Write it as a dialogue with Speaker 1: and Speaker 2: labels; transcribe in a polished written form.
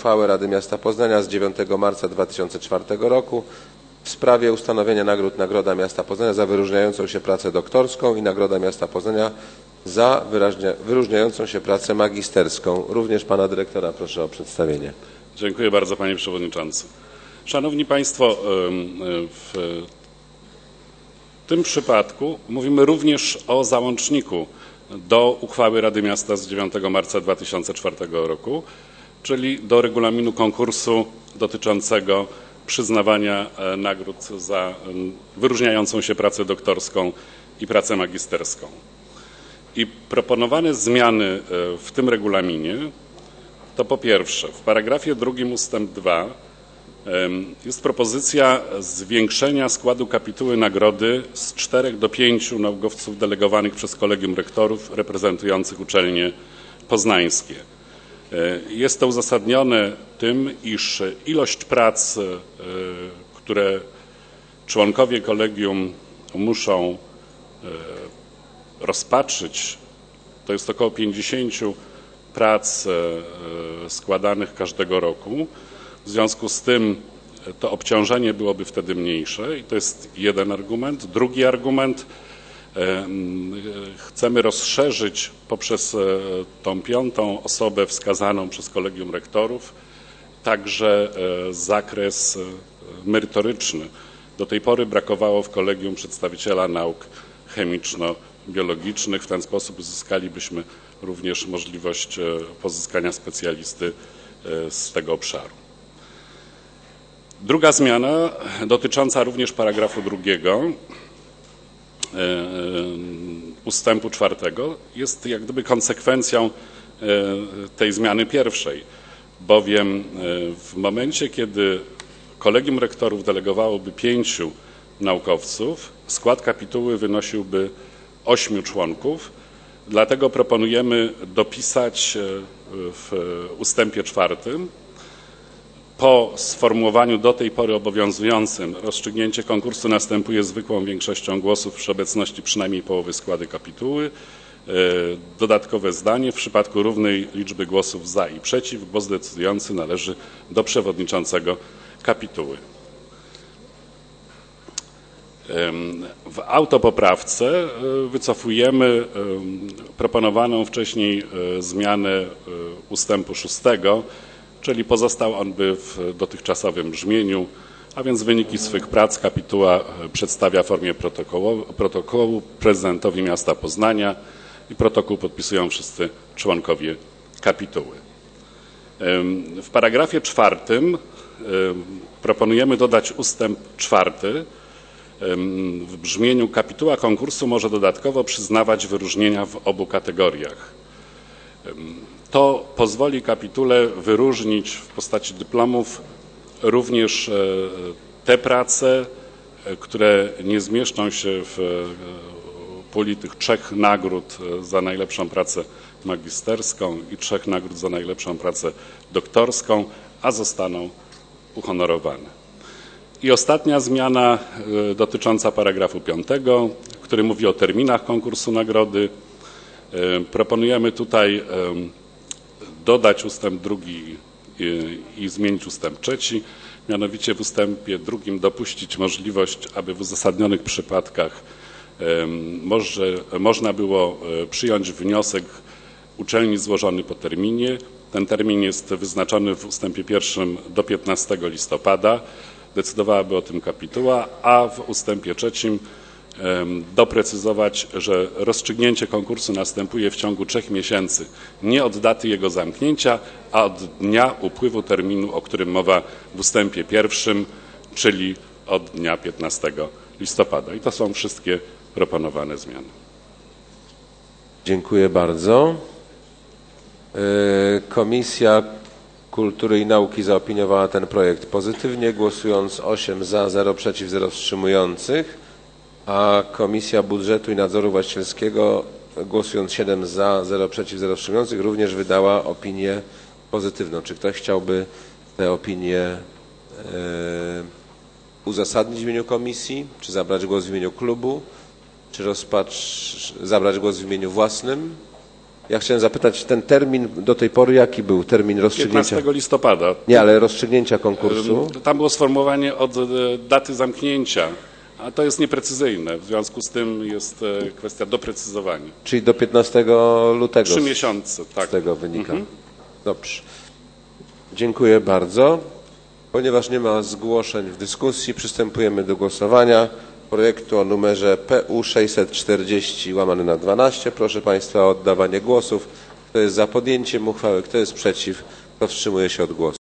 Speaker 1: uchwałę Rady Miasta Poznania z 9 marca 2004 roku w sprawie ustanowienia nagród Nagroda Miasta Poznania za wyróżniającą się pracę doktorską i Nagroda Miasta Poznania za wyróżniającą się pracę magisterską. Również pana dyrektora proszę o przedstawienie.
Speaker 2: Dziękuję bardzo, panie przewodniczący. Szanowni państwo, w tym przypadku mówimy również o załączniku do uchwały Rady Miasta z 9 marca 2004 roku, czyli do regulaminu konkursu dotyczącego przyznawania nagród za wyróżniającą się pracę doktorską i pracę magisterską. I proponowane zmiany w tym regulaminie to po pierwsze w paragrafie 2 ustęp 2 jest propozycja zwiększenia składu kapituły nagrody z 4 do 5 naukowców delegowanych przez Kolegium Rektorów reprezentujących uczelnie poznańskie. Jest to uzasadnione tym, iż ilość prac, które członkowie kolegium muszą rozpatrzyć, to jest około 50 prac składanych każdego roku. W związku z tym to obciążenie byłoby wtedy mniejsze i to jest jeden argument. Drugi argument, chcemy rozszerzyć poprzez tą 5. osobę wskazaną przez Kolegium Rektorów także zakres merytoryczny. Do tej pory brakowało w kolegium przedstawiciela nauk chemiczno-biologicznych. W ten sposób uzyskalibyśmy również możliwość pozyskania specjalisty z tego obszaru. Druga zmiana dotycząca również paragrafu 2 ustępu 4 jest jak gdyby konsekwencją tej zmiany pierwszej, bowiem w momencie, kiedy Kolegium Rektorów delegowałoby 5 naukowców, skład kapituły wynosiłby 8 członków, dlatego proponujemy dopisać w ustępie 4 po sformułowaniu do tej pory obowiązującym rozstrzygnięcie konkursu następuje zwykłą większością głosów przy obecności przynajmniej połowy składu kapituły. Dodatkowe zdanie: w przypadku równej liczby głosów za i przeciw głos decydujący należy do przewodniczącego kapituły. W autopoprawce wycofujemy proponowaną wcześniej zmianę ustępu 6, czyli pozostał on by w dotychczasowym brzmieniu, a więc wyniki swych prac kapituła przedstawia w formie protokołu prezydentowi miasta Poznania i protokół podpisują wszyscy członkowie kapituły. W paragrafie 4 proponujemy dodać ustęp 4 w brzmieniu: kapituła konkursu może dodatkowo przyznawać wyróżnienia w obu kategoriach. To pozwoli kapitule wyróżnić w postaci dyplomów również te prace, które nie zmieszczą się w puli tych 3 nagród za najlepszą pracę magisterską i 3 nagród za najlepszą pracę doktorską, a zostaną uhonorowane. I ostatnia zmiana dotycząca paragrafu 5, który mówi o terminach konkursu nagrody. Proponujemy tutaj dodać ustęp 2 i zmienić ustęp 3. Mianowicie w ustępie 2 dopuścić możliwość, aby w uzasadnionych przypadkach można było przyjąć wniosek uczelni złożony po terminie. Ten termin jest wyznaczony w ustępie 1 do 15 listopada. Decydowałaby o tym kapituła, a w ustępie 3 doprecyzować, że rozstrzygnięcie konkursu następuje w ciągu 3 miesięcy, nie od daty jego zamknięcia, a od dnia upływu terminu, o którym mowa w ustępie 1, czyli od dnia 15 listopada. I to są wszystkie proponowane zmiany.
Speaker 1: Dziękuję bardzo. Komisja Kultury i Nauki zaopiniowała ten projekt pozytywnie, głosując 8 za, 0 przeciw, 0 wstrzymujących, a Komisja Budżetu i Nadzoru Właścicielskiego, głosując 7 za, 0 przeciw, 0 wstrzymujących, również wydała opinię pozytywną. Czy ktoś chciałby tę opinię uzasadnić w imieniu komisji, czy zabrać głos w imieniu klubu, czy zabrać głos w imieniu własnym? Ja chciałem zapytać, ten termin do tej pory jaki był? Termin rozstrzygnięcia?
Speaker 2: 15 listopada.
Speaker 1: Nie, ale rozstrzygnięcia konkursu?
Speaker 2: Tam było sformułowanie od daty zamknięcia, a to jest nieprecyzyjne. W związku z tym jest kwestia doprecyzowania.
Speaker 1: Czyli do 15 lutego.
Speaker 2: 3 miesiące, tak.
Speaker 1: Z tego wynika. Dobrze. Dziękuję bardzo. Ponieważ nie ma zgłoszeń w dyskusji, przystępujemy do głosowania projektu o numerze PU 640/12. Proszę Państwa o oddawanie głosów. Kto jest za podjęciem uchwały, kto jest przeciw, kto wstrzymuje się od głosu.